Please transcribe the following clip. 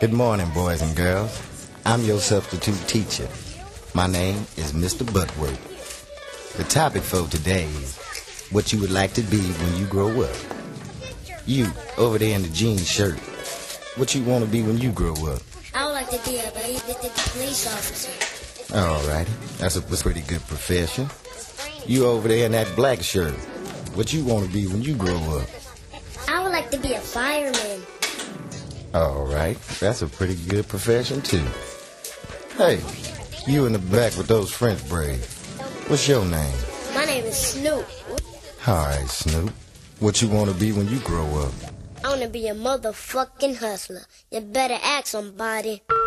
Good morning, boys and girls. I'm your substitute teacher. My name is Mr. Butworth. The topic for today is what you would like to be when you grow up. You, over there in the jean shirt, what you want to be when you grow up? I would like to be a police officer. Alrighty, that's a pretty good profession. You over there in that black shirt, what you want to be when you grow up? I would like to be a fireman. Alright, that's a pretty good profession too. Hey, you in the back with those French braids, what's your name? My name is Snoop. Alright, Snoop, what you want to be when you grow up? I want to be a motherfucking hustler. You better ask somebody.